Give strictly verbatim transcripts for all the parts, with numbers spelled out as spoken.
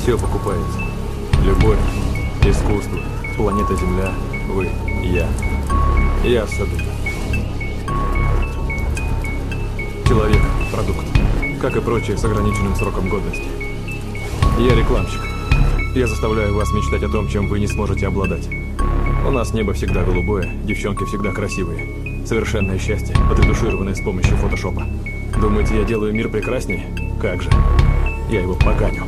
все покупаете. Любовь, искусство, планета Земля, вы, я. Я особенно. Человек – продукт, как и прочие с ограниченным сроком годности. Я рекламщик. Я заставляю вас мечтать о том, чем вы не сможете обладать. У нас небо всегда голубое, девчонки всегда красивые. Совершенное счастье, отретушированное с помощью фотошопа. Думаете, я делаю мир прекраснее? Как же. Я его поганю.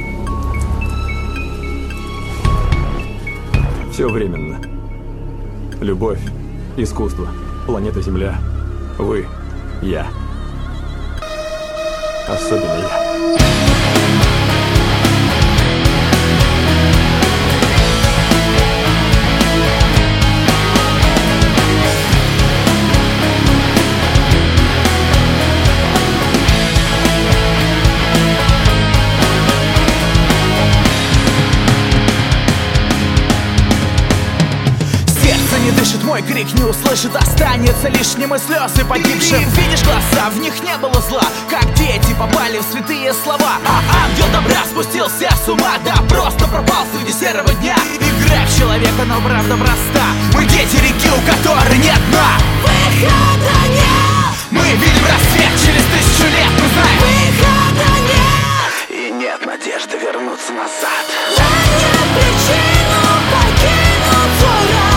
Все временно. Любовь, искусство, планета Земля, вы, я. Особенно я. Не дышит, мой крик не услышит, останется лишним и слезы погибшим. Ты видишь глаза, в них не было зла, как дети попали в святые слова. А ангел добра спустился с ума, да просто пропал среди серого дня. Игра в человека, но правда проста. Мы дети реки, у которой нет дна. Выхода нет. Мы видим рассвет через тысячу лет, мы знаем. Выхода нет. И нет надежды вернуться назад. Да нет причину покинуть свой рай.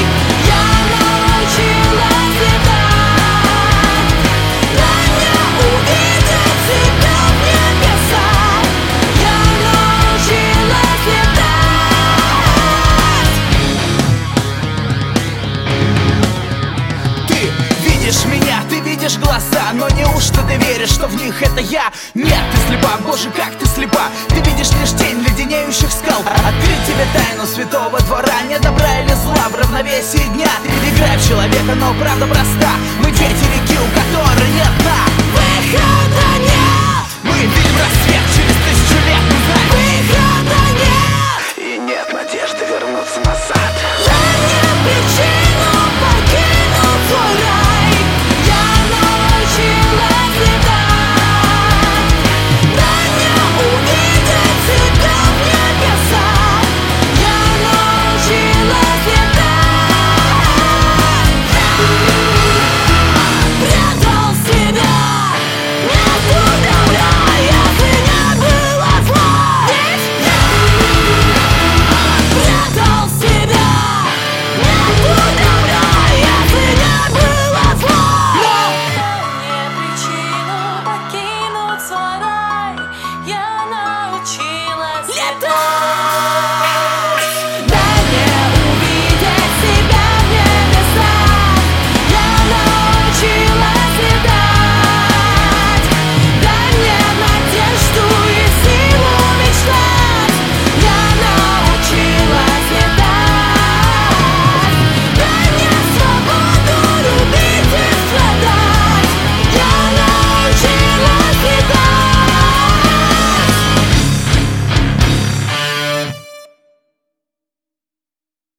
Меня, ты видишь глаза, но неужто ты веришь, что в них это я? Нет, ты слепа, боже, как ты слепа. Ты видишь лишь тень леденеющих скал. Открыть тебе тайну святого двора, не добра или зла в равновесии дня. Играй в человека, но правда проста.